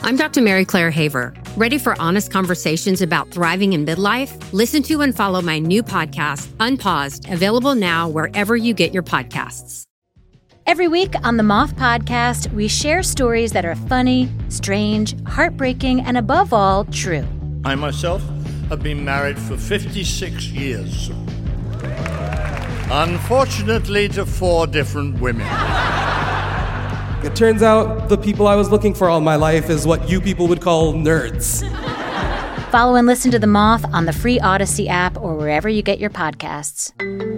I'm Dr. Mary Claire Haver. Ready for honest conversations about thriving in midlife? Listen to and follow my new podcast, Unpaused, available now wherever you get your podcasts. Every week on the Moth Podcast, we share stories that are funny, strange, heartbreaking, and above all, true. I myself have been married for 56 years. Unfortunately, to 4 different women. It turns out the people I was looking for all my life is what you people would call nerds. Follow and listen to The Moth on the free Odyssey app or wherever you get your podcasts.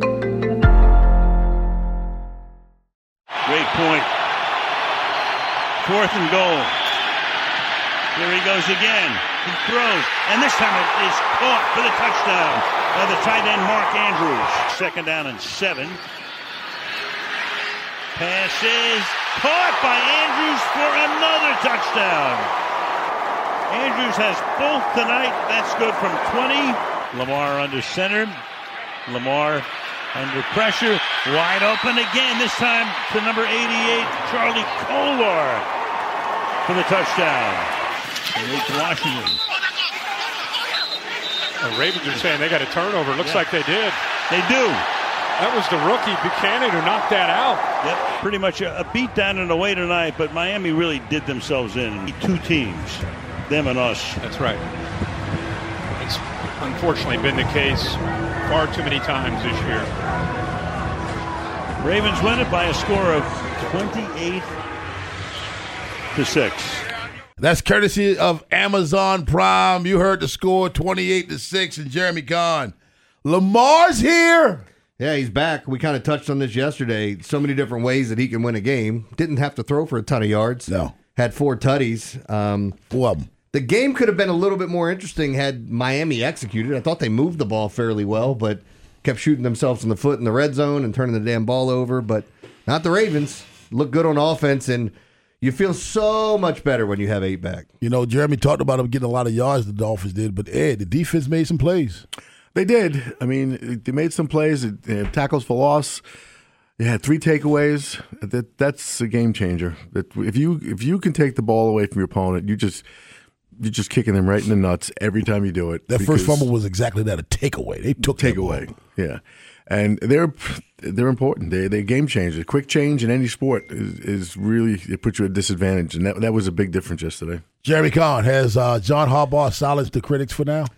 Great point. 4th and goal. Here he goes again. He throws, and this time it is caught for the touchdown by the tight end Mark Andrews. 2nd down and 7. Pass is caught by Andrews for another touchdown. Andrews has both tonight. That's good from 20. Lamar under center. Lamar under pressure. Wide open again. This time to number 88, Charlie Kolar for the touchdown. Malik Washington. The Ravens are saying they got a turnover. Looks like they did. They do. That was the rookie, Buchanan, who knocked that out. Yep, pretty much a beatdown in a way tonight, but Miami really did themselves in. 2 teams, them and us. That's right. It's unfortunately been the case far too many times this year. Ravens win it by a score of 28-6. That's courtesy of Amazon Prime. You heard the score, 28-6, and Jeremy Kahn. Lamar's here. Yeah, he's back. We kind of touched on this yesterday. So many different ways that he can win a game. Didn't have to throw for a ton of yards. No. Had 4 tutties. 4 of them. The game could have been a little bit more interesting had Miami executed. I thought they moved the ball fairly well, but kept shooting themselves in the foot in the red zone and turning the damn ball over. But not the Ravens. Look good on offense, and you feel so much better when you have 8 back. You know, Jeremy talked about them getting a lot of yards, the Dolphins did, but Ed, the defense made some plays. They did. I mean, they made some plays. Tackles for loss. They had 3 takeaways. That's a game changer. If you can take the ball away from your opponent, you're just kicking them right in the nuts every time you do it. That first fumble was exactly that, a takeaway. They took takeaway. Yeah, and they're important. They're game changers. Quick change in any sport is really, it puts you at a disadvantage, and that was a big difference yesterday. Jeremy Kahn, has John Harbaugh silenced the critics for now?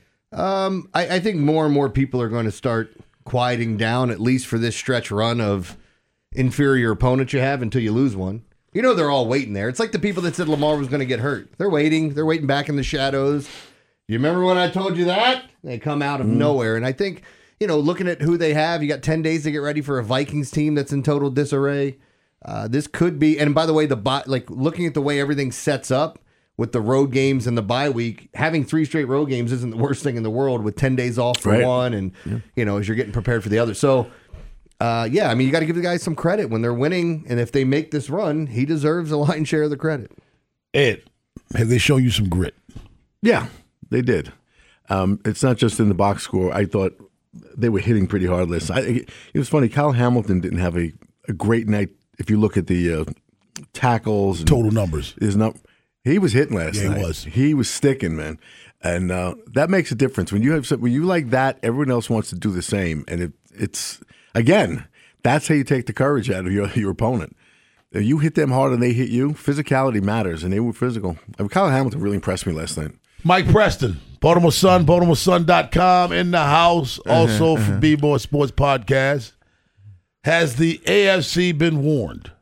I think more and more people are going to start quieting down, at least for this stretch run of inferior opponents you have until you lose one. You know, they're all waiting there. It's like the people that said Lamar was going to get hurt. They're waiting. They're waiting back in the shadows. You remember when I told you that? They come out of nowhere. And I think, you know, looking at who they have, you got 10 days to get ready for a Vikings team that's in total disarray. This could be, and by the way, looking at the way everything sets up, with the road games and the bye week, having 3 straight road games isn't the worst thing in the world with 10 days off for one and, you know, as you're getting prepared for the other. So, yeah, I mean, you got to give the guys some credit when they're winning. And if they make this run, he deserves a lion's share of the credit. Ed, have they shown you some grit? Yeah, they did. It's not just in the box score. I thought they were hitting pretty hard last night. It was funny. Kyle Hamilton didn't have a great night. If you look at the tackles. And total numbers. He was hitting last night. He was. He was sticking, man. And that makes a difference. When you like that, everyone else wants to do the same. And it's again, that's how you take the courage out of your opponent. If you hit them hard and they hit you, physicality matters, and they were physical. I mean, Kyle Hamilton really impressed me last night. Mike Preston, Baltimore Sun, BaltimoreSun.com, in the house, also for B-Boy Sports Podcast. Has the AFC been warned?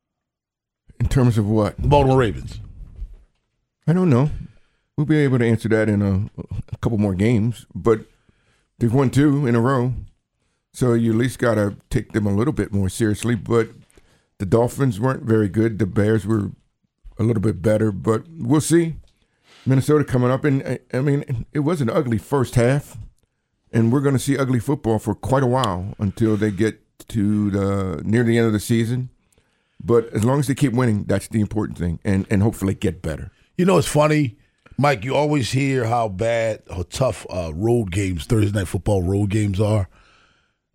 In terms of what? The Baltimore Ravens. I don't know. We'll be able to answer that in a couple more games, but they've won 2 in a row, so you at least got to take them a little bit more seriously. But the Dolphins weren't very good. The Bears were a little bit better, but we'll see. Minnesota coming up, and I mean, it was an ugly first half, and we're going to see ugly football for quite a while until they get to near the end of the season. But as long as they keep winning, that's the important thing, and hopefully get better. You know, it's funny, Mike, you always hear how bad or tough road games, Thursday Night Football road games are.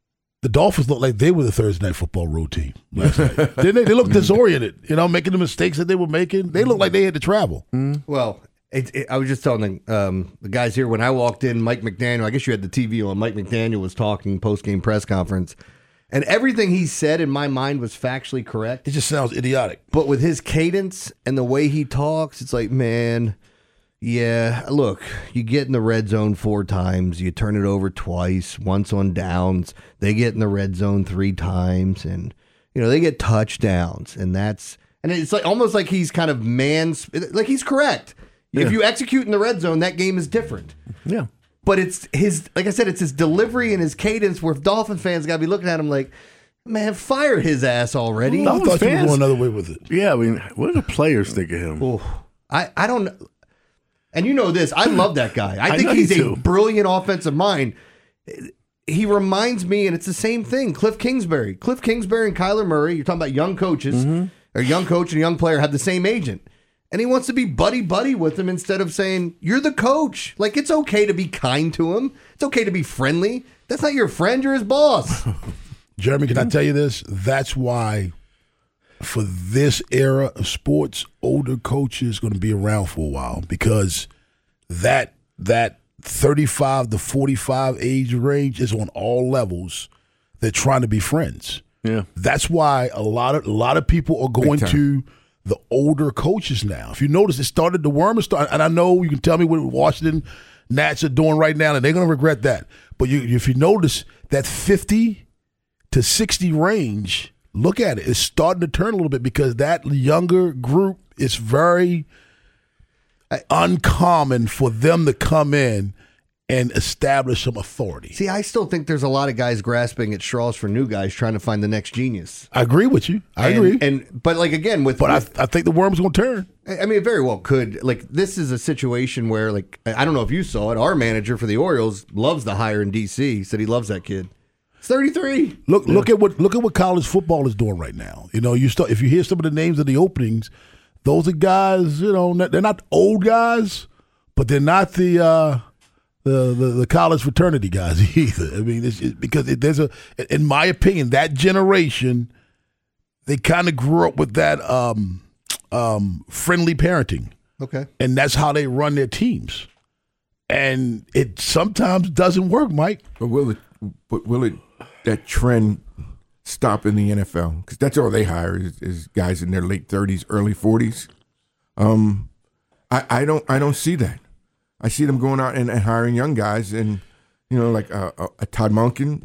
the Dolphins looked like they were the Thursday Night Football road team last night. Didn't they? They looked disoriented, making the mistakes that they were making. They looked like they had to travel. Well, I was just telling the guys here when I walked in, Mike McDaniel, I guess you had the TV on, Mike McDaniel was talking post-game press conference, and everything he said in my mind was factually correct. It just sounds idiotic. But with his cadence and the way he talks, it's like, man, yeah, look, you get in the red zone 4 times, you turn it over twice, once on downs, they get in the red zone 3 times, and, they get touchdowns, and it's like almost like he's kind of like he's correct. If you execute in the red zone, that game is different. Yeah. But it's like I said, it's his delivery and his cadence where Dolphin fans got to be looking at him like, man, fire his ass already. I thought you were going another way with it. Yeah, I mean, what do the players think of him? Oh, I don't know. And you know this, I love that guy. I think he's a brilliant offensive mind. He reminds me, and it's the same thing, Cliff Kingsbury. Cliff Kingsbury and Kyler Murray, you're talking about young coaches, or young coach and a young player have the same agent. And he wants to be buddy-buddy with him instead of saying, you're the coach. Like, it's okay to be kind to him. It's okay to be friendly. That's not your friend, you're his boss. Jeremy, can I tell you this? That's why for this era of sports, older coaches going to be around for a while because that 35 to 45 age range is on all levels. They're trying to be friends. Yeah, that's why a lot of people are going to the older coaches now. If you notice, it started the worm, and I know you can tell me what Washington Nats are doing right now, and they're going to regret that. But if you notice that 50 to 60 range, look at it. It's starting to turn a little bit because that younger group is very uncommon for them to come in and establish some authority. See, I still think there's a lot of guys grasping at straws for new guys trying to find the next genius. I agree with you. I agree. But like again, I think the worm's going to turn. I mean, it very well could. Like, this is a situation where, like, I don't know if you saw it. Our manager for the Orioles loves the hire in D.C. He said he loves that kid. He's 33. Look at what college football is doing right now. If you hear some of the names of the openings, those are guys. They're not old guys, but they're not the college fraternity guys either. I mean, it's because there's in my opinion, that generation, they kind of grew up with that friendly parenting. Okay. And that's how they run their teams. And it sometimes doesn't work, Mike. But will it that trend stop in the NFL? Because that's all they hire is guys in their late 30s, early 40s. I don't see that. I see them going out and hiring young guys, and like a Todd Monken.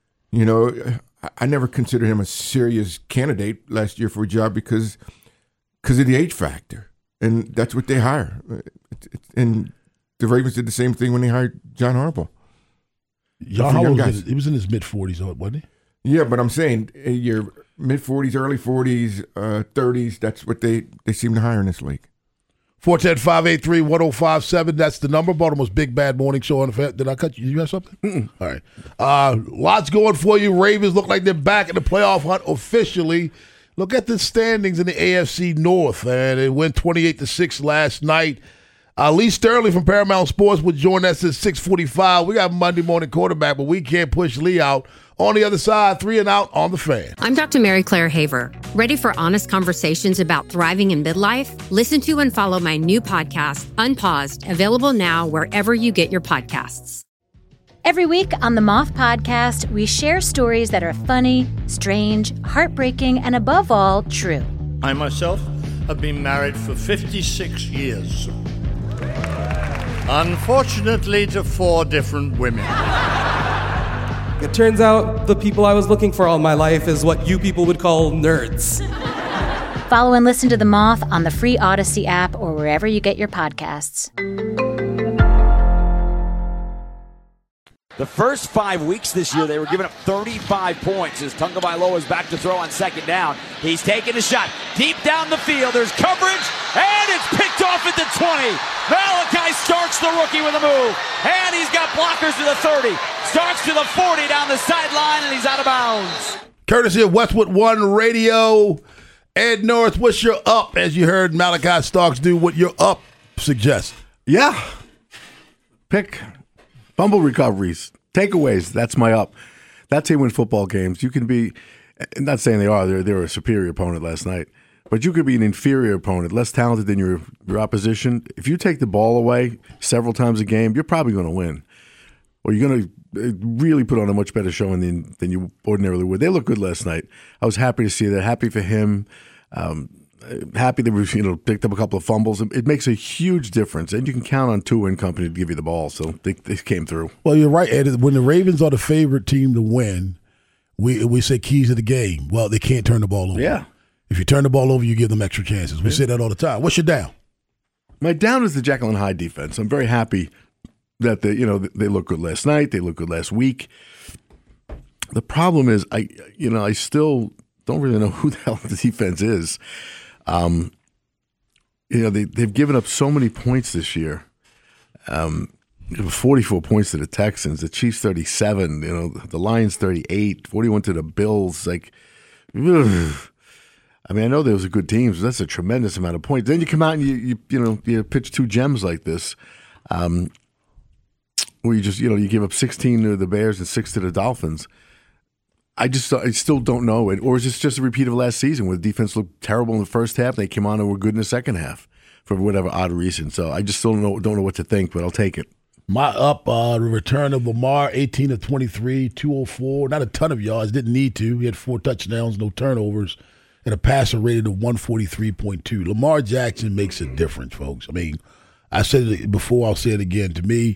I never considered him a serious candidate last year for a job because of the age factor, and that's what they hire. And the Ravens did the same thing when they hired John Harbaugh. John Harbaugh, he was in his mid-40s, wasn't he? Yeah, but I'm saying your mid-40s, early 40s, 30s. That's what they seem to hire in this league. 410-583-1057. That's the number. Baltimore's Big Bad Morning Show. Did I cut you? You have something? Mm-mm. All right. Lots going for you. Ravens look like they're back in the playoff hunt officially. Look at the standings in the AFC North. And it went 28-6 last night. Lee Sterling from Paramount Sports will join us at 6:45. We got Monday morning quarterback, but we can't push Lee out. On the other side, 3 and Out on the Fan. I'm Dr. Mary Claire Haver. Ready for honest conversations about thriving in midlife? Listen to and follow my new podcast, Unpaused, available now wherever you get your podcasts. Every week on the Moth Podcast, we share stories that are funny, strange, heartbreaking, and above all, true. I myself have been married for 56 years. Unfortunately, to 4 different women. It turns out the people I was looking for all my life is what you people would call nerds. Follow and listen to The Moth on the free Odyssey app or wherever you get your podcasts. The first 5 weeks this year, they were giving up 35 points as Tagovailoa is back to throw on second down. He's taking a shot deep down the field. There's coverage, and it's picked off at the 20. Malachi Starks, the rookie, with a move. And he's got blockers to the 30. Starks to the 40 down the sideline, and he's out of bounds. Courtesy of Westwood One Radio. Ed North, what's your up? As you heard Malachi Starks do, what your up suggests. Yeah. Pick fumble recoveries, takeaways. That's my up. That's how you win football games. You can be, not saying they are, they were a superior opponent last night, but you could be an inferior opponent, less talented than your opposition. If you take the ball away several times a game, you're probably going to win. Or you're going to really put on a much better showing than you ordinarily would. They looked good last night. I was happy to see that. Happy for him. Happy that we picked up a couple of fumbles. It makes a huge difference, and you can count on Tua and company to give you the ball. So they came through. Well, you're right, Ed. When the Ravens are the favorite team to win, we say keys of the game. Well, they can't turn the ball over. Yeah. If you turn the ball over, you give them extra chances. We say that all the time. What's your down? My down is the Jekyll and Hyde defense. I'm very happy that they looked good last night. They looked good last week. The problem is, I still don't really know who the hell the defense is. They've given up so many points this year. 44 points to the Texans, the Chiefs 37, the Lions 38, 41 to the Bills. Like, ugh. I mean, I know those are good teams, but that's a tremendous amount of points. Then you come out and you pitch two gems like this, where you give up 16 to the Bears and 6 to the Dolphins. I still don't know it, or is this just a repeat of last season where the defense looked terrible in the first half, they came on and were good in the second half for whatever odd reason. So I just still don't know what to think, but I'll take it. My up, the return of Lamar, 18 of 23, 204, not a ton of yards, didn't need to. He had 4 touchdowns, no turnovers, and a passer rated of 143.2. Lamar Jackson makes a difference, folks. I mean, I said it before, I'll say it again. To me,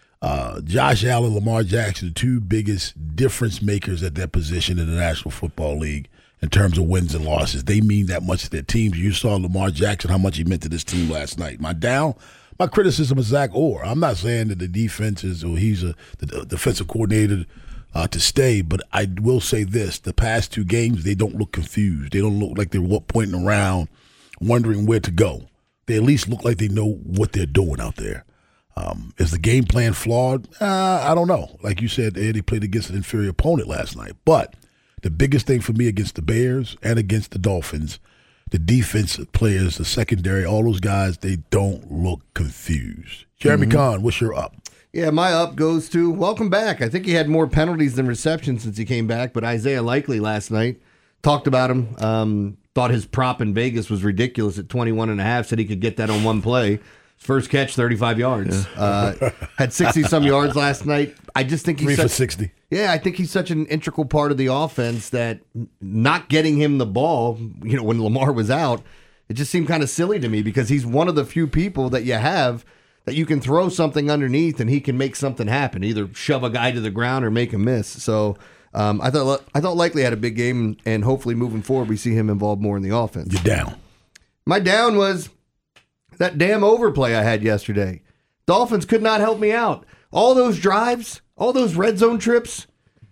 Josh Allen, Lamar Jackson, the two biggest difference makers at that position in the National Football League in terms of wins and losses. They mean that much to their teams. You saw Lamar Jackson, how much he meant to this team last night. My criticism of Zach Orr. I'm not saying that the defense is, or he's the defensive coordinator to stay, but I will say this. The past 2 games, they don't look confused. They don't look like they're pointing around, wondering where to go. They at least look like they know what they're doing out there. Is the game plan flawed? I don't know. Like you said, they played against an inferior opponent last night. But the biggest thing for me against the Bears and against the Dolphins, the defensive players, the secondary, all those guys, they don't look confused. Jeremy Kahn, what's your up? Yeah, my up goes to, welcome back. I think he had more penalties than receptions since he came back, but Isaiah Likely last night talked about him, thought his prop in Vegas was ridiculous at 21.5, said he could get that on one play. First catch, 35 yards. Yeah. Had 60-some yards last night. I just think he's 3 for 60. Yeah, I think he's such an integral part of the offense that not getting him the ball, when Lamar was out, it just seemed kind of silly to me because he's one of the few people that you have that you can throw something underneath and he can make something happen, either shove a guy to the ground or make a miss. So I thought Likely had a big game, and hopefully moving forward we see him involved more in the offense. You're down. My down was that damn overplay I had yesterday. Dolphins could not help me out. All those drives, all those red zone trips,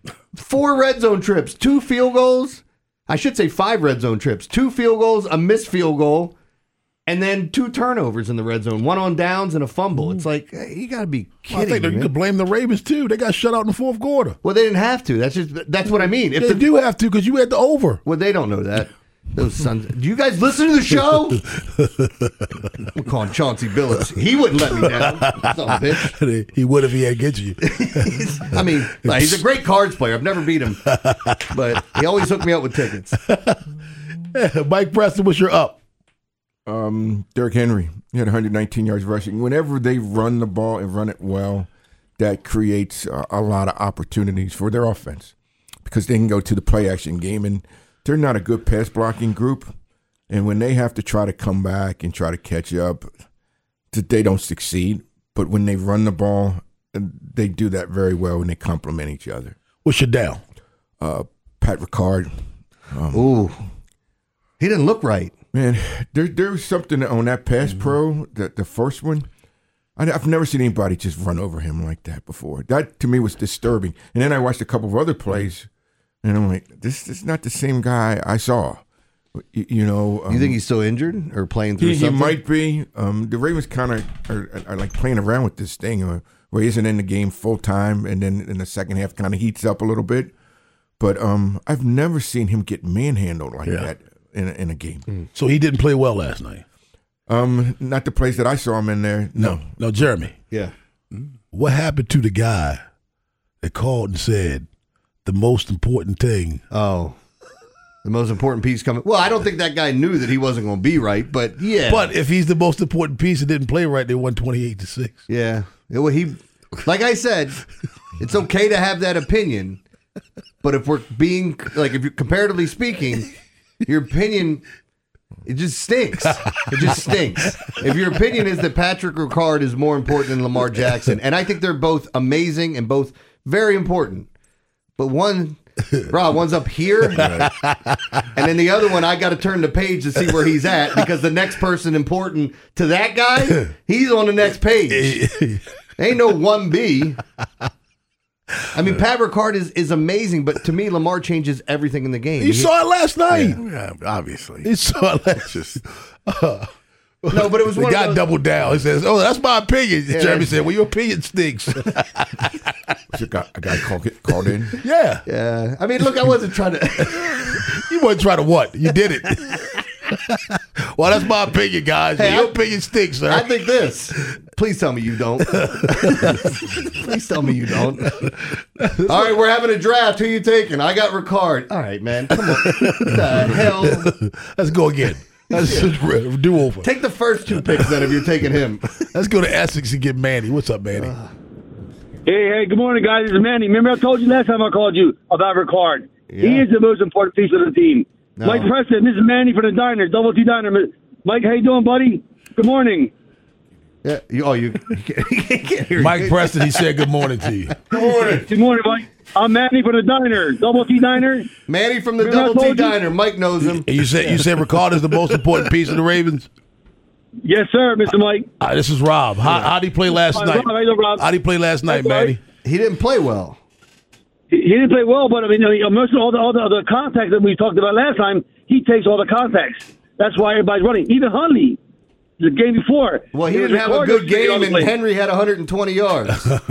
4 red zone trips, 2 field goals. I should say 5 red zone trips, 2 field goals, a missed field goal, and then 2 turnovers in the red zone, 1 on downs and a fumble. It's like, hey, you got to be kidding me. I think you could blame the Ravens, too. They got shut out in the 4th quarter. Well, they didn't have to. That's what I mean. They do have to because you had the over. Well, they don't know that. Those sons. Do you guys listen to the show? I'm calling Chauncey Billups. He wouldn't let me down. Son of a bitch. He would if he had get you. He's a great cards player. I've never beat him. But he always hooked me up with tickets. Mike Preston, what's your up? Derrick Henry. He had 119 yards rushing. Whenever they run the ball and run it well, that creates a lot of opportunities for their offense because they can go to the play action game, and they're not a good pass blocking group, and when they have to try to come back and try to catch up, they don't succeed. But when they run the ball, they do that very well, and they complement each other. What's your down? Pat Ricard. He didn't look right. Man, there was something on that pass pro, the first one. I've never seen anybody just run over him like that before. That, to me, was disturbing. And then I watched a couple of other plays, and I'm like, this is not the same guy I saw. You think he's still injured or playing through something? He might be. The Ravens kind of are like playing around with this thing where he isn't in the game full time, and then in the second half kind of heats up a little bit. But I've never seen him get manhandled like that in a game. So he didn't play well last night? Not the plays that I saw him in there. No, Jeremy. Yeah. What happened to the guy that called and said, the most important thing. Oh, the most important piece coming. Well, I don't think that guy knew that he wasn't going to be right, but yeah. But if he's the most important piece and didn't play right, they won 28-6. Yeah. Well, like I said, it's okay to have that opinion, but if we're being, like, if you're comparatively speaking, your opinion, it just stinks. It just stinks. If your opinion is that Patrick Ricard is more important than Lamar Jackson, and I think they're both amazing and both very important, but one's up here, and then the other one, I got to turn the page to see where he's at because the next person important to that guy, he's on the next page. Ain't no 1B. I mean, Pat Ricard is amazing, but to me, Lamar changes everything in the game. You saw it last night. Yeah, obviously. You saw it last No, but it was the one guy of those. doubled down. He says, "Oh, that's my opinion." Yeah. Jeremy said, "Well, your opinion stinks." A guy called in. Yeah. Yeah. I mean, look, I wasn't trying to. You wasn't trying to what? You did it. Well, that's my opinion, guys. Hey, your opinion stinks, sir. I think this. Please tell me you don't. Please tell me you don't. All right, we're having a draft. Who you taking? I got Ricard. All right, man. Come on. What the hell? Let's go again. Let's do over. Take the first 2 picks then if you're taking him. Let's go to Essex and get Manny. What's up, Manny? Hey, good morning, guys. This is Manny. Remember I told you last time I called you about Ricard. Yeah. He is the most important piece of the team. No. Mike Preston, this is Manny for the Diner, Double T Diner. Mike, how you doing, buddy? Good morning. Yeah. You can't hear Mike Preston, he said good morning to you. Good morning. Good morning, Mike. I'm Manny for the Diner, Double T Diner. Manny from the Remember I Double T told you? Diner. Mike knows him. And you said Ricard is the most important piece of the Ravens? Yes, sir, Mr. Mike. This is Rob. How did he play last night? Rob, how you doing, Rob? How did he play last night, That's all right. Manny? He didn't play well. He didn't play well, but I mean, most of all the contacts that we talked about last time, he takes all the contacts. That's why everybody's running. Even Hundley, the game before. Well, he didn't have a good game, and Henry had 120 yards.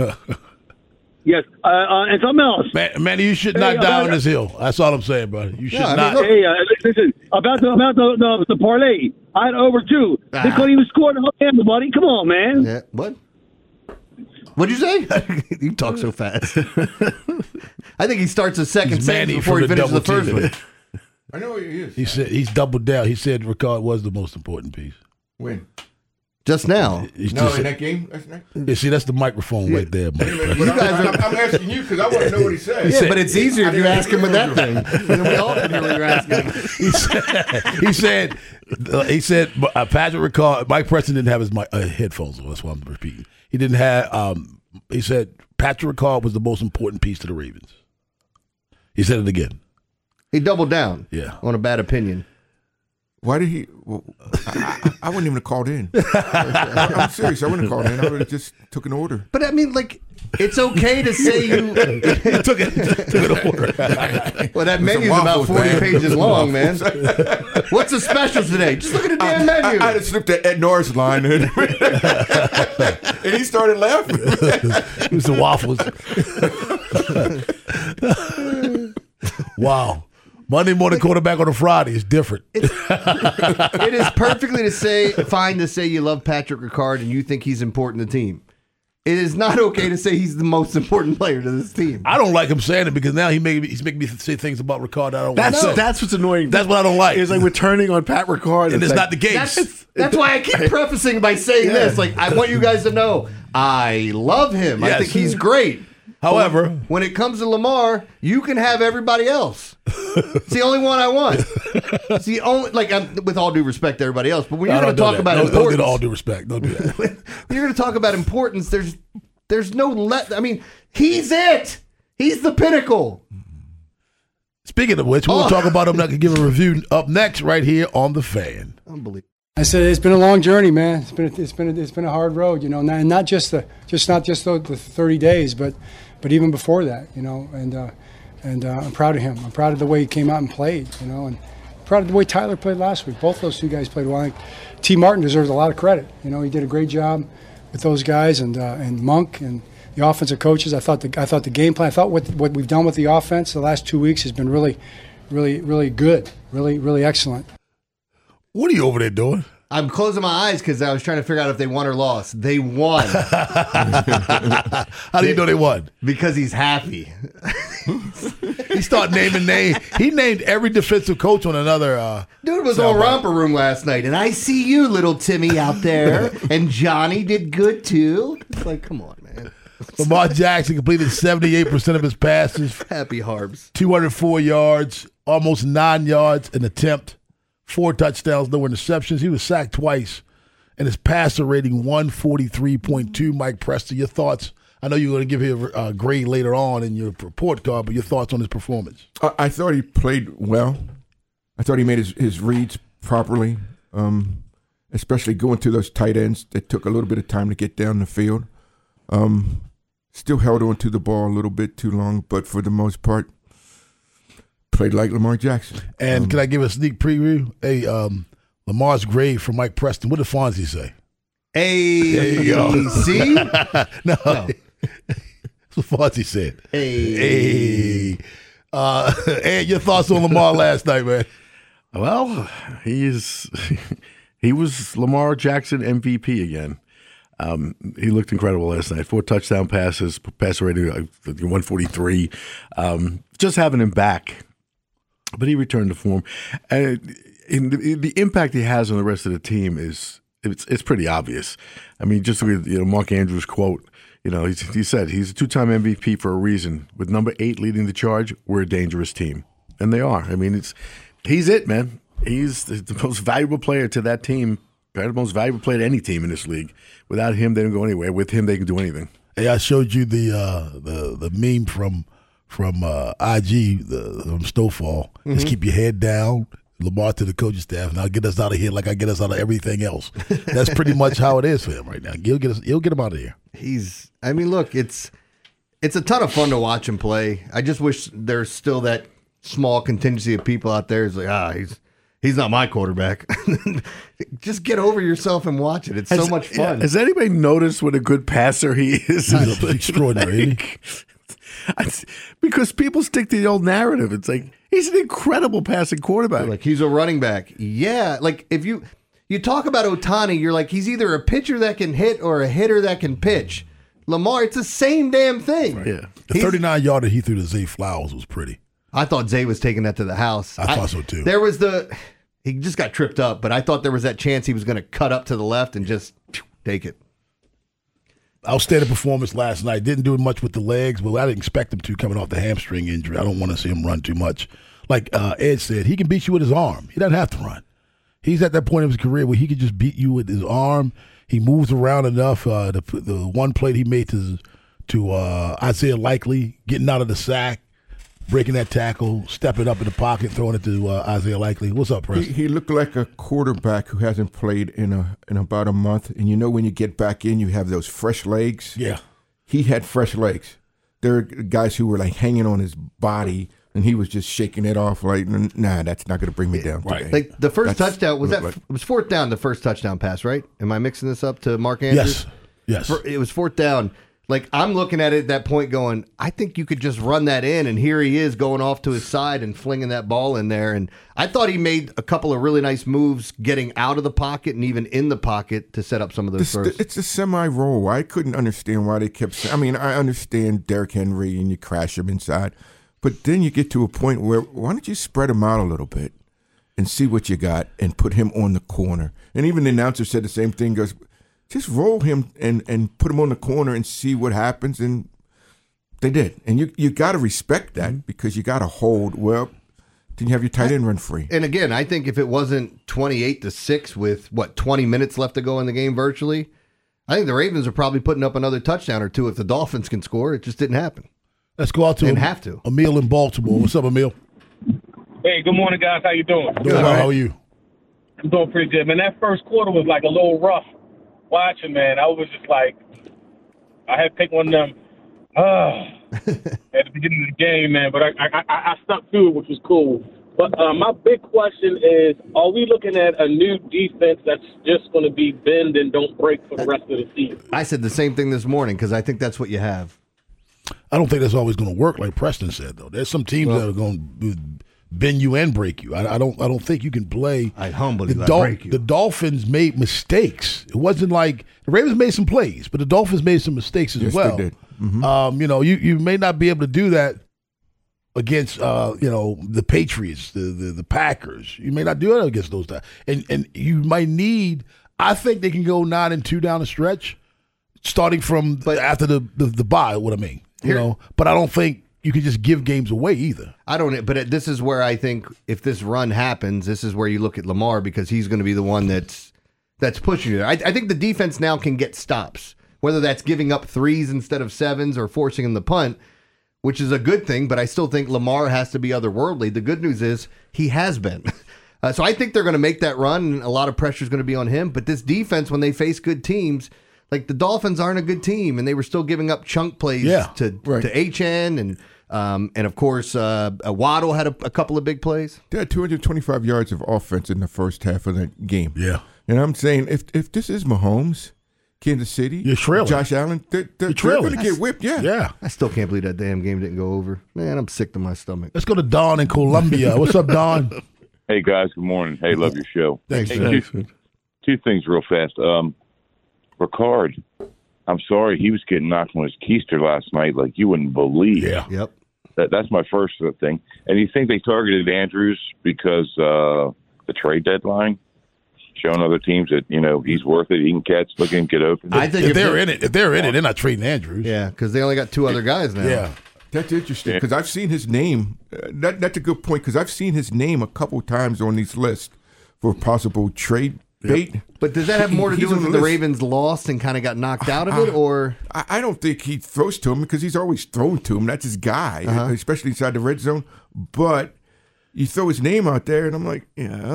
Yes, and something else. Manny, you should not die on this hill. That's all I'm saying, brother. You should not. Hey, listen, about the parlay, I had over 2. They couldn't even score the whole game, buddy. Come on, man. Yeah, what? What'd you say? You talk so fast. I think he starts the second sentence before he finishes the first one. I know he is. He said he's doubled down. He said Ricard was the most important piece. When? Just now. In that game last night? Yeah, see, that's the microphone right there, Mike. I'm asking you because I want to know what he said. Yeah, but it's easier if you ask him with that thing. We all can hear what you're asking. He said Patrick Ricard, Mike Preston didn't have his headphones on. That's why I'm repeating. He didn't have. He said Patrick Ricard was the most important piece to the Ravens. He said it again. He doubled down. Yeah, on a bad opinion. Why did he? Well, I wouldn't even have called in. I'm serious. I wouldn't have called in. I would have just took an order. But I mean, like, it's okay to say you took an order. Well, that menu's about 40 pages long, man. What's the specials today? Just look at the damn menu. I had slipped the Ed Norris line in. And he started laughing. It was the waffles. Wow. Monday morning quarterback on a Friday is different. It is perfectly fine to say you love Patrick Ricard and you think he's important to the team. It is not okay to say he's the most important player to this team. I don't like him saying it because now he's making me say things about Ricard I don't want to say. That's what's annoying. That's what I don't like. It's like we're turning on Pat Ricard. And it's not the case. That's why I keep prefacing by saying this. Like, I want you guys to know I love him. Yes. I think he's great. However, when it comes to Lamar, you can have everybody else. It's the only one I want. It's the only, with all due respect to everybody else, but when you're going to talk about importance, don't get all due respect. Don't do that. When you're going to talk about importance, there's no I mean, he's it. He's the pinnacle. Speaking of which, we'll talk about him. I can give a review up next, right here on The Fan. Unbelievable. I said it's been a long journey, man. It's been a hard road, you know, and not just the 30 days, but even before that, you know. And I'm proud of him. I'm proud of the way he came out and played, you know, and proud of the way Tyler played last week. Both those two guys played well. I think T. Martin deserves a lot of credit. You know, he did a great job with those guys and Monk and the offensive coaches. I thought the game plan. I thought what we've done with the offense the last 2 weeks has been really, really, really good. Really, really excellent. What are you over there doing? I'm closing my eyes because I was trying to figure out if they won or lost. They won. How do you know they won? Because he's happy. He started naming names. He named every defensive coach on another. Dude was on Romper Room last night, and I see you, little Timmy, out there, and Johnny did good too. It's like, come on, man. Lamar Jackson completed 78% of his passes. Happy Harbs. 204 yards, almost 9 yards an attempt, 4 touchdowns, no interceptions. He was sacked twice, and his passer rating 143.2. Mike Preston, your thoughts? I know you're going to give him a grade later on in your report card, but your thoughts on his performance? I thought he played well. I thought he made his reads properly, especially going to those tight ends that took a little bit of time to get down the field. Still held on to the ball a little bit too long, but for the most part, played like Lamar Jackson. And can I give a sneak preview? Hey, Lamar's grade for Mike Preston. What did Fonzie say? Hey, there you go. See? No. That's what Fonzie said. Hey. Ed, your thoughts on Lamar last night, man? Well, he was Lamar Jackson MVP again. He looked incredible last night. 4 touchdown passes, passer rating 143. Just having him back, but he returned to form, and the impact he has on the rest of the team is it's pretty obvious. I mean, just with Mark Andrews' quote. He said he's a 2-time MVP for a reason. With number 8 leading the charge, we're a dangerous team, and they are. I mean, he's it, man. He's the most valuable player to that team. The most valuable player to any team in this league. Without him, they don't go anywhere. With him, they can do anything. Hey, I showed you the meme from IG from Snowfall. Mm-hmm. Just keep your head down. Lamar to the coaching staff, and I'll get us out of here like I get us out of everything else. That's pretty much how it is for him right now. He'll get him out of here. Look, it's a ton of fun to watch him play. I just wish there's still that small contingency of people out there who's like, he's not my quarterback. Just get over yourself and watch it. It's so much fun. Has anybody noticed what a good passer he is? He's extraordinary. Because people stick to the old narrative. It's like, he's an incredible passing quarterback. Like, he's a running back. Yeah. Like, if you talk about Ohtani, you're like, he's either a pitcher that can hit or a hitter that can pitch. Lamar, it's the same damn thing. Right. Yeah. The 39-yarder he threw to Zay Flowers was pretty. I thought Zay was taking that to the house. I thought so, too. There was he just got tripped up, but I thought there was that chance he was going to cut up to the left and just take it. Outstanding performance last night. Didn't do much with the legs, but I didn't expect him to coming off the hamstring injury. I don't want to see him run too much. Like Ed said, he can beat you with his arm. He doesn't have to run. He's at that point of his career where he can just beat you with his arm. He moves around enough. The one play he made to Isaiah Likely, getting out of the sack, breaking that tackle, stepping up in the pocket, throwing it to Isaiah Likely. What's up, Preston? He looked like a quarterback who hasn't played in about a month. And when you get back in, you have those fresh legs. Yeah. He had fresh legs. There are guys who were like hanging on his body, and he was just shaking it off like, nah, that's not going to bring me down today. Like the first touchdown, it was 4th down, the first touchdown pass, right? Am I mixing this up to Mark Andrews? Yes. It was 4th down. Like, I'm looking at it at that point going, I think you could just run that in, and here he is going off to his side and flinging that ball in there. And I thought he made a couple of really nice moves getting out of the pocket and even in the pocket to set up some of those throws. It's a semi-roll. I couldn't understand why they kept saying, I understand Derrick Henry and you crash him inside, but then you get to a point where, why don't you spread him out a little bit and see what you got and put him on the corner? And even the announcer said the same thing, goes, just roll him and put him on the corner and see what happens. And they did. And you got to respect that because you got to hold. Well, then you have your tight end run free. And again, I think if it wasn't 28-6 with, 20 minutes left to go in the game virtually, I think the Ravens are probably putting up another touchdown or two if the Dolphins can score. It just didn't happen. Let's go out to Emil in Baltimore. What's up, Emil? Hey, good morning, guys. How you doing? Doing well. How are you? I'm doing pretty good, man. That first quarter was like a little rough watching, man. I was just like, I had to take one of them at the beginning of the game, man. But I stuck through it, which was cool. But my big question is, are we looking at a new defense that's just going to be bend and don't break for the rest of the season? I said the same thing this morning because I think that's what you have. I don't think that's always going to work, like Preston said, though. There's some teams that are going to bend you and break you. I don't think you can play. I'd humbly break you. The Dolphins made mistakes. It wasn't like the Ravens made some plays, but the Dolphins made some mistakes as well. They did. Mm-hmm. You may not be able to do that against the Patriots, the Packers. You may not do it against those guys, and you might need. I think they can go 9-2 down the stretch, starting from after the bye. What I mean, but I don't think you can just give games away either. I don't. But this is where I think if this run happens, this is where you look at Lamar because he's going to be the one that's pushing you there. I think the defense now can get stops, whether that's giving up 3s instead of 7s or forcing him to punt, which is a good thing, but I still think Lamar has to be otherworldly. The good news is he has been. So I think they're going to make that run, and a lot of pressure is going to be on him. But this defense, when they face good teams, like the Dolphins aren't a good team, and they were still giving up chunk plays to HN, and of course, Waddle had a couple of big plays. They had 225 yards of offense in the first half of that game. Yeah. And I'm saying, if this is Mahomes, Kansas City, you're trailing. Josh Allen, they're going to get whipped. Yeah. I still can't believe that damn game didn't go over. Man, I'm sick to my stomach. Let's go to Don in Columbia. What's up, Don? Hey, guys. Good morning. Hey, love your show. Thanks. Hey, two things real fast. Ricard, I'm sorry. He was getting knocked on his keister last night like you wouldn't believe. Yeah. Yep. That's my first thing. And you think they targeted Andrews because the trade deadline? Showing other teams that he's worth it. He can catch. Look at him get open. I think if they're in it, they're not trading Andrews. Yeah, because they only got 2 other guys now. Yeah, that's interesting because I've seen his name. That's a good point because I've seen his name a couple times on these lists for possible trade bait. But does that have more to do with the Ravens lost and kind of got knocked out of it, or I don't think he throws to him because he's always thrown to him. That's his guy, especially inside the red zone. But you throw his name out there, and I'm like,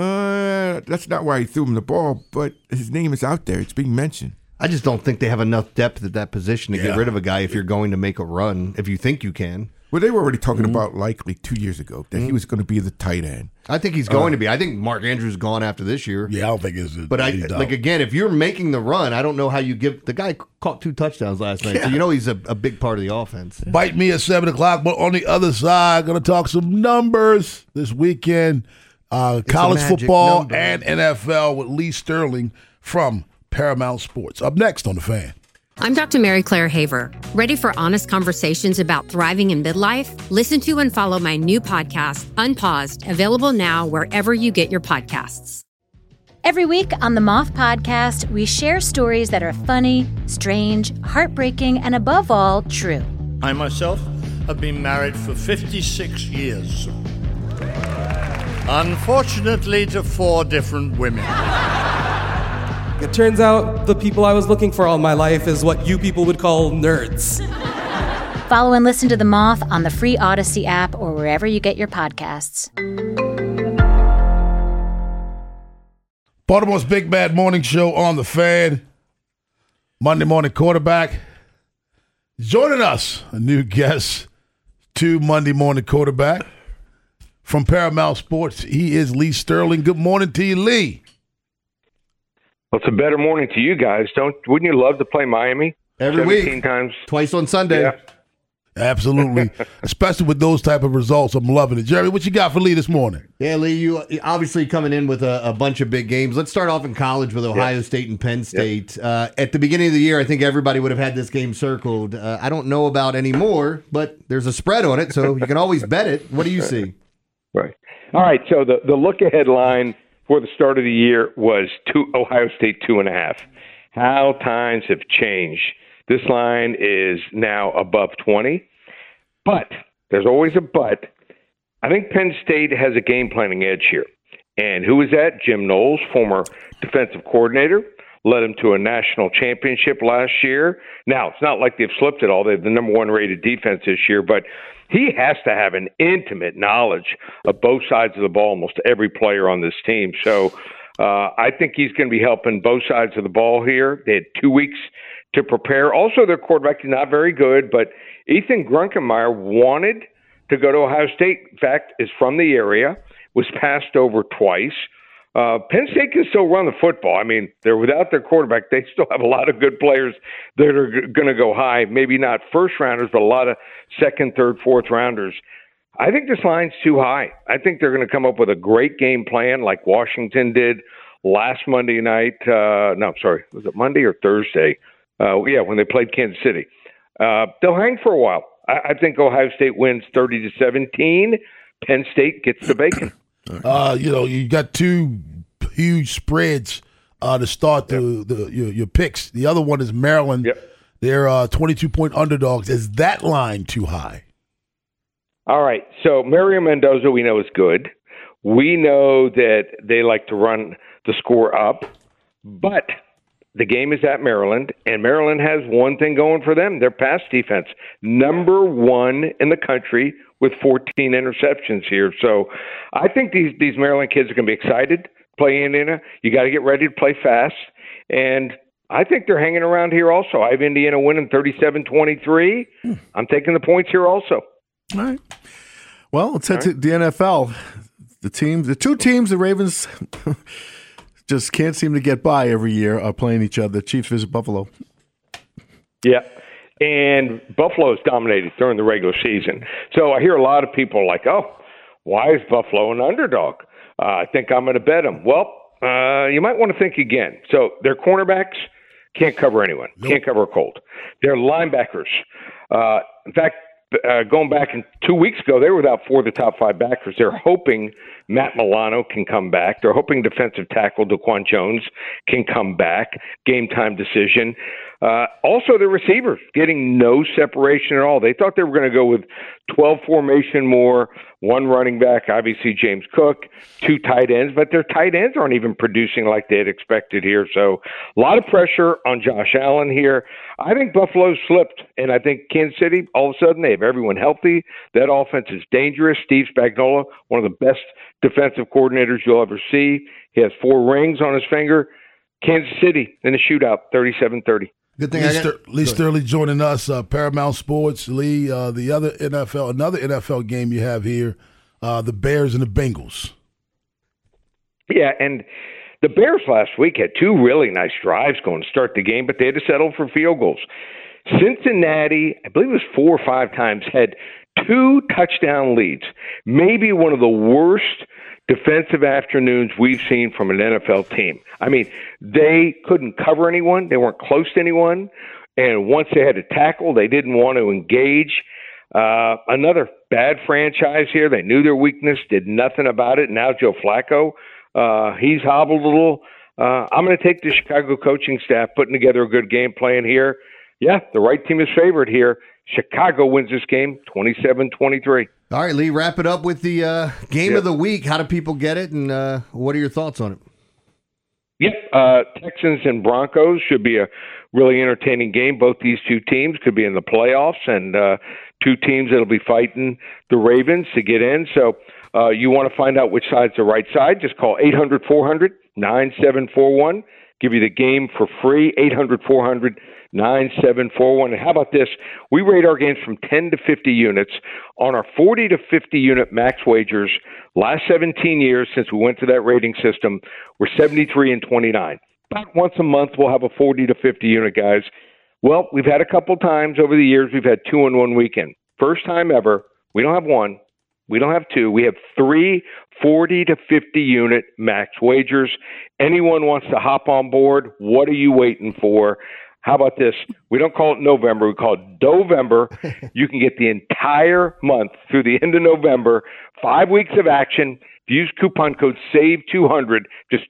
that's not why he threw him the ball, but his name is out there. It's being mentioned. I just don't think they have enough depth at that position to get rid of a guy if you're going to make a run, if you think you can. Well, they were already talking about likely 2 years ago that he was going to be the tight end. I think he's going to be. I think Mark Andrews is gone after this year. Yeah, I don't think it's. But again, if you're making the run, I don't know how you give. The guy caught 2 touchdowns last night, so he's a big part of the offense. Bite me at 7:00, but on the other side, going to talk some numbers this weekend. College football and NFL with Lee Sterling from Paramount Sports. Up next on The Fan. I'm Dr. Mary Claire Haver. Ready for honest conversations about thriving in midlife? Listen to and follow my new podcast, Unpaused, available now wherever you get your podcasts. Every week on the Moth Podcast, we share stories that are funny, strange, heartbreaking, and above all, true. I myself have been married for 56 years. Unfortunately, to 4 different women. It turns out the people I was looking for all my life is what you people would call nerds. Follow and listen to The Moth on the free Odyssey app or wherever you get your podcasts. Baltimore's Big Bad Morning Show on The Fan. Monday Morning Quarterback. Joining us, a new guest to Monday Morning Quarterback from Paramount Sports. He is Lee Sterling. Good morning to you, Lee. Well, it's a better morning to you guys. Wouldn't you love to play Miami every 17 week? Times, twice on Sunday. Yeah. Absolutely, especially with those type of results. I'm loving it. Jerry, what you got for Lee this morning? Yeah, Lee, you obviously coming in with a bunch of big games. Let's start off in college with Ohio State and Penn State. At the beginning of the year, I think everybody would have had this game circled. I don't know about anymore, but there's a spread on it, so you can always bet it. What do you see? Right. All right, so the look-ahead line for the start of the year was Ohio State 2.5. How times have changed. This line is now above 20. But there's always a but. I think Penn State has a game planning edge here. And who is that? Jim Knowles, former defensive coordinator, led them to a national championship last year. Now, it's not like they've slipped at all. They have the number 1 rated defense this year, but he has to have an intimate knowledge of both sides of the ball, almost every player on this team. So I think he's going to be helping both sides of the ball here. They had 2 weeks to prepare. Also, their quarterback is not very good, but Ethan Grunkemeyer wanted to go to Ohio State. In fact, is from the area, was passed over twice. Penn State can still run the football. I mean, they're without their quarterback. They still have a lot of good players that are going to go high. Maybe not first rounders, but a lot of second, third, fourth rounders. I think this line's too high. I think they're going to come up with a great game plan like Washington did last Monday night. Was it Monday or Thursday? When they played Kansas City. They'll hang for a while. I think Ohio State wins 30-17. Penn State gets the bacon. You got two huge spreads to start your picks. The other one is Maryland. Yep. They're 22-point underdogs. Is that line too high? All right. So Mario Mendoza, we know, is good. We know that they like to run the score up, but the game is at Maryland, and Maryland has one thing going for them. Their pass defense, number 1 in the country with 14 interceptions here. So I think these Maryland kids are going to be excited playing Indiana. You got to get ready to play fast, and I think they're hanging around here also. I have Indiana winning 37-23. I'm taking the points here also. All right. Well, let's head to the NFL. The two teams the Ravens just can't seem to get by every year are playing each other. Chiefs visit Buffalo. Yeah. And Buffalo's dominated during the regular season. So I hear a lot of people like, oh, why is Buffalo an underdog? I think I'm going to bet them. Well, you might want to think again. So their cornerbacks can't cover anyone, can't cover a cold. Their linebackers, in fact, going back 2 weeks ago, they were without 4 of the top 5 backers. They're hoping Matt Milano can come back. They're hoping defensive tackle Daquan Jones can come back. Game time decision. Also, the receivers getting no separation at all. They thought they were going to go with 12 formation more, 1 running back, obviously James Cook, 2 tight ends, but their tight ends aren't even producing like they had expected here. So a lot of pressure on Josh Allen here. I think Buffalo slipped, and I think Kansas City, all of a sudden, they have everyone healthy. That offense is dangerous. Steve Spagnuolo, one of the best defensive coordinators you'll ever see. He has 4 rings on his finger. Kansas City in the shootout, 37-30. Good thing Lee Sterling joining us, Paramount Sports. Lee, another NFL game you have here, the Bears and the Bengals. Yeah, and the Bears last week had 2 really nice drives going to start the game, but they had to settle for field goals. Cincinnati, I believe it was 4 or 5 times, had 2 touchdown leads. Maybe one of the worst defensive afternoons we've seen from an NFL team. I mean, they couldn't cover anyone. They weren't close to anyone. And once they had to tackle, they didn't want to engage. Another bad franchise here. They knew their weakness, did nothing about it. Now Joe Flacco, he's hobbled a little. I'm going to take the Chicago coaching staff putting together a good game plan here. Yeah, the right team is favored here. Chicago wins this game 27-23. All right, Lee, wrap it up with the game of the week. How do people get it, and what are your thoughts on it? Yep, Texans and Broncos should be a really entertaining game. Both these 2 teams could be in the playoffs, and 2 teams that will be fighting the Ravens to get in. So you want to find out which side's the right side, just call 800-400-9741. Give you the game for free, 800-400-9741. And how about this? We rate our games from 10 to 50 units. On our 40 to 50 unit max wagers, last 17 years since we went to that rating system, we're 73-29. About once a month, we'll have a 40 to 50 unit, guys. Well, we've had a couple times over the years, we've had 2 in one weekend. First time ever, we don't have 1. We don't have 2. We have 3 40 to 50 unit max wagers. Anyone wants to hop on board? What are you waiting for? How about this? We don't call it November. We call it Dovember. You can get the entire month through the end of November, 5 weeks of action. If you use coupon code SAVE200, just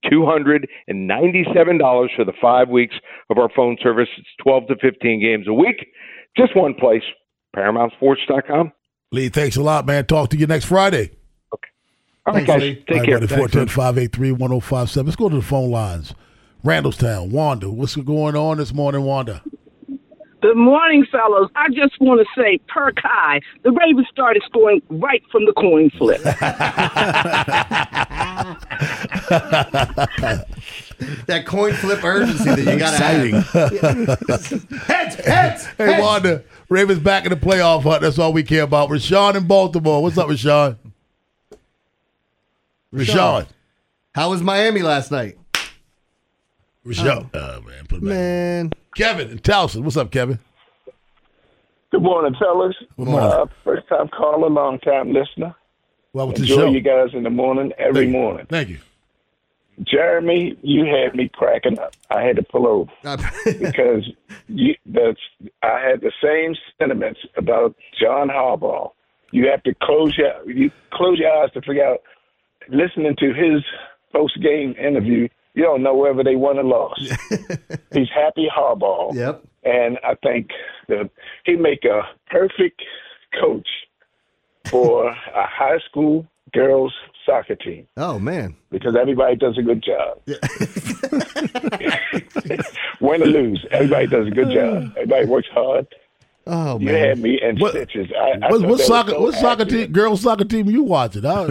$297 for the 5 weeks of our phone service. It's 12 to 15 games a week. Just one place, ParamountSports.com. Lee, thanks a lot, man. Talk to you next Friday. Okay. All right, guys. Take care. 410-583-1057. Let's go to the phone lines. Randallstown, Wanda. What's going on this morning, Wanda? Good morning, fellows. I just want to say, per Kai, the Ravens started scoring right from the coin flip. That coin flip urgency that you got to have. Heads. Hey, Wanda, Ravens back in the playoff hunt. That's all we care about. Rashawn in Baltimore. What's up, Rashawn? Rashawn. How was Miami last night? Rashawn. Oh, man. Put it back. Kevin in Towson. What's up, Kevin? Good morning, fellas. Good morning. First time caller, long time listener. Welcome to the Enjoy show. you guys in the morning, every morning. Thank you. Jeremy, you had me cracking up. I had to pull over because I had the same sentiments about John Harbaugh. You have to close your eyes to figure out. Listening to his post-game interview, you don't know whether they won or lost. He's happy Harbaugh. Yep. And I think that he'd make a perfect coach for a high school girls soccer team. Oh, man. Because everybody does a good job. Win or lose, everybody does a good job. Everybody works hard. Oh, you man. had me in stitches. What soccer team, girls soccer team you watching? I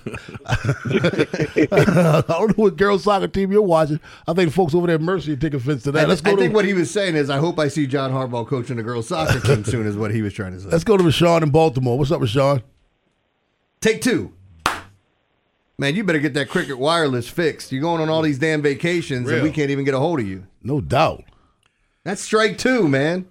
don't know what girls soccer team you're watching. I think folks over there at Mercy take offense to that. I think what he was saying is, I hope I see John Harbaugh coaching the girls soccer team soon is what he was trying to say. Let's go to Rashawn in Baltimore. What's up, Rashawn? Take two. Man, you better get that Cricket Wireless fixed. You're going on all these damn vacations and we can't even get a hold of you. No doubt. That's strike two, man.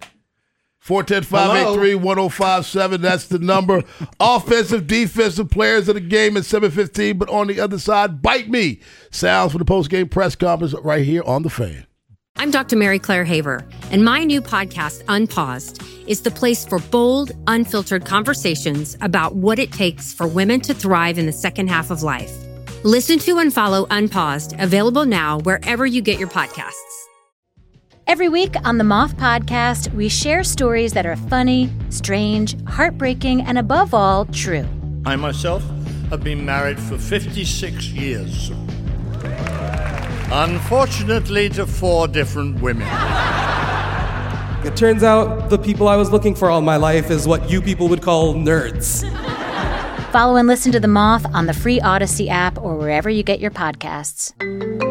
410-583-1057. That's the number. Offensive, defensive players of the game at 7:15. But on the other side, bite me. Sounds for the post-game press conference right here on The Fan. I'm Dr. Mary Claire Haver, and my new podcast, Unpaused, is the place for bold, unfiltered conversations about what it takes for women to thrive in the second half of life. Listen to and follow Unpaused, available now wherever you get your podcasts. Every week on the Moth Podcast, we share stories that are funny, strange, heartbreaking, and above all, true. I myself have been married for 56 years. Unfortunately, to 4 different women. It turns out the people I was looking for all my life is what you people would call nerds. Follow and listen to The Moth on the free Odyssey app or wherever you get your podcasts.